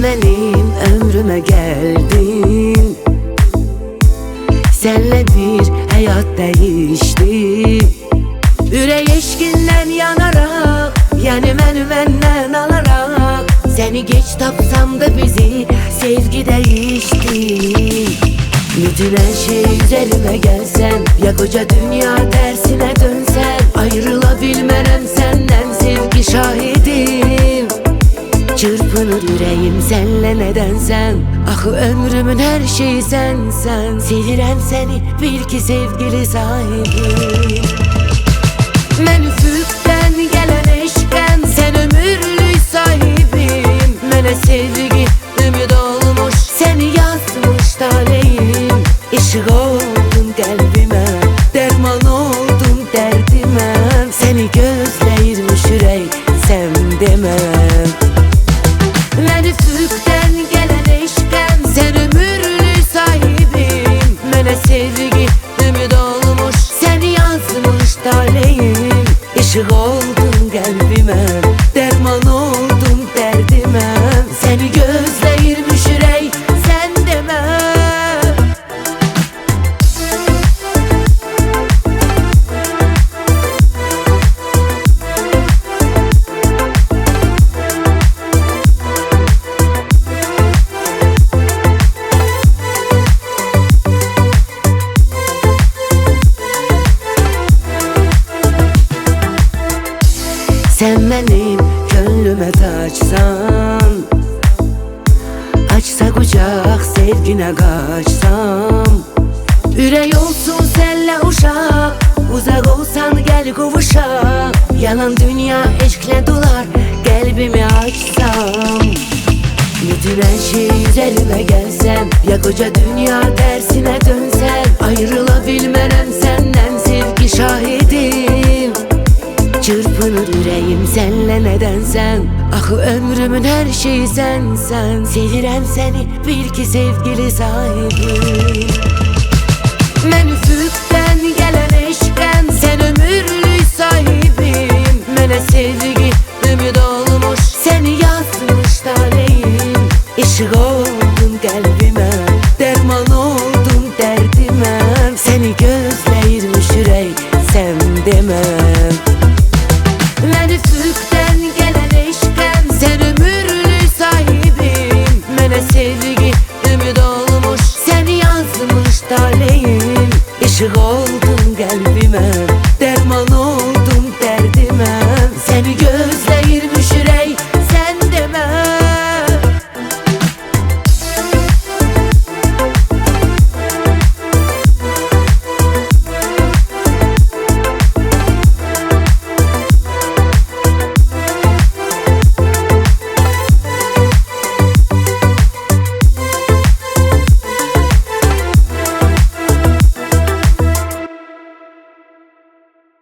benim ömrüme geldin. Senle bir hayat değişti. Ürək eşkindən yanarak, yani məni məndən alarak, seni geç tapsam da bizi sevgi değişti. Bütün her şey üzerime gelsen, ya koca dünya tersine dönsen, ayrılabilmem senden sevgi şahidim. Çırpınır yüreğim senle nedensen, ah ömrümün her şeyi sensen. Sevirem seni bil ki sevgili sahibim. Mən üfüqdən gələn eşqən, sen ömürlük sahibim. Mənə sevgi ümid olmuş, seni yazmış taleyim. İşıq oldun qəlbimə, dərman oldun dərdimə. Seni gözləyirmiş ürək, sən deməm. Mən üfüqdən gələn eşqən, sen ömürlük sahibim. Mənə sevgi ümid olmuş, seni yazmış taleyim. İşıq oldun qəlbimə, dərman oldun dərdimə. Seni gözləyirmiş ürək, sən demə. Sen benim gönlüme taçsan, açsa kucak sevgine kaçsam. Ürək olsun senle uşak, uzak olsan gel kavuşak. Yalan dünya eşkle dolar, kalbimi açsam. Bütün her şey üzerime gelsen, ya koca dünya tersine dönsen, ayrılabilmem senden sevgi şahidim. Çırpınır yüreğim senle nedensen, ah ömrümün her şeyi sensen. Sevirem seni bil ki sevgili sahibim. Mən üfüqdən gələn eşqən, sen ömürlük sahibim. Mənə sevgi ümid olmuş, seni yazmış taleyim. İşıq oldun qəlbimə, dərman oldun dərdimə. Seni gözləyirmiş ürək, sən demə.